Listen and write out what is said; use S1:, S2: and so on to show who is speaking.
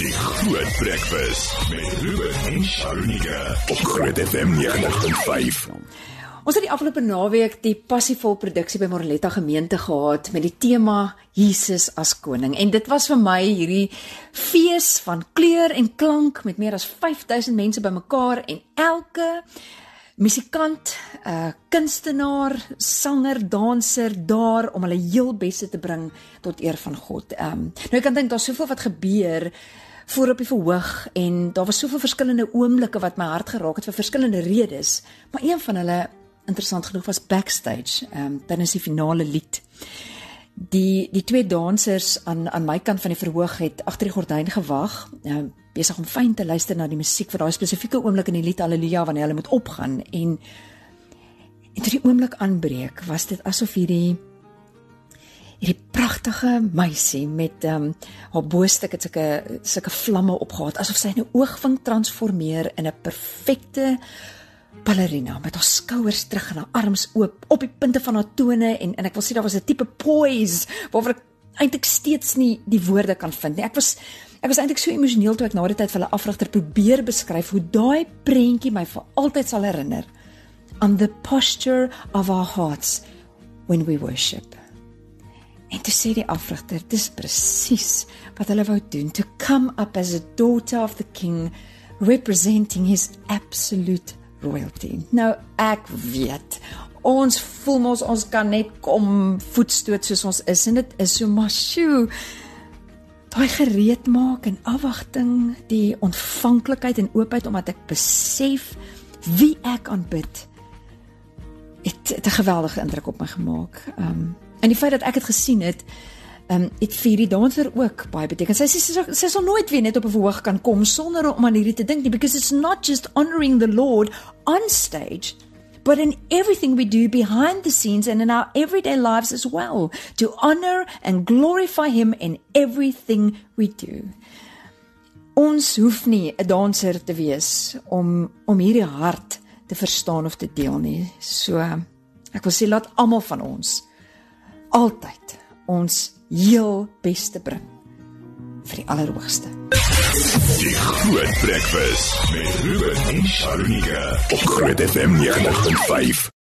S1: Die Groot Breakfast met Ruben en Sharonika op Groot FM 90.5.
S2: Ons het die afgelope naweek die Passievol produksie by Moreletta gemeente gehad met die tema Jesus as koning. En dit was vir my hierdie fees van kleur en klank met meer as 5000 mense bymekaar en elke musikant, kunstenaar, sanger, danser daar om hulle heel beste te bring tot eer van God. Nou ek kan dink, daar is soveel wat gebeur voor op die verhoog en daar was soveel verskillende oomblikke wat my hart geraak het vir verskillende redes, maar een van hulle, interessant genoeg, was backstage, tydens die finale lied. Die twee dansers aan my kant van die verhoog het agter die gordyn gewag, besig om fyn te luister na die musiek vir daai spesifieke oomblik in die lied Halleluja wanneer hulle moet opgaan en toe die oomblik aanbreek, was dit asof hierdie pragtige meisie met haar boostuk het sulke vlamme opgehad, asof sy in 'n oogwink transformeer in 'n perfekte ballerina met haar skouers terug en haar arms oop op die punte van haar tone en ek wil sê daar was 'n tipe poise waarvoor ek eintlik steeds nie die woorde kan vind nie. Ek was eintlik so emosioneel toe ek na die tyd vir hulle afrigter probeer beskryf hoe daai prentjie my vir altyd sal herinner aan the posture of our hearts when we worship. En toe sê die afrigter, dis presies wat hulle wou doen, to come up as a daughter of the king, representing his absolute royalty. Nou, ek weet, ons voel mos, ons kan net kom voetstoot soos ons is, en dit is so, maar sjoe, daai gereed maak en afwagting, die ontvanklikheid en oopheid, omdat ek besef wie ek aanbid, het 'n geweldige indruk op my gemaak. En die feit dat ek het gesien het vir die danser ook baie beteken. Sy sal nooit weer net op 'n verhoog kan kom sonder om aan hierdie te dink nie, because it's not just honoring the Lord on stage, but in everything we do behind the scenes and in our everyday lives as well, to honor and glorify him in everything we do. Ons hoef nie 'n danser te wees om hierdie hart te verstaan of te deel nie. So, ek wil sê, laat almal van ons altyd ons heel beste bring vir die Allerhoogste.
S1: Die Groot Breakfast met Ruben en Sharonika op Groot FM 90.5.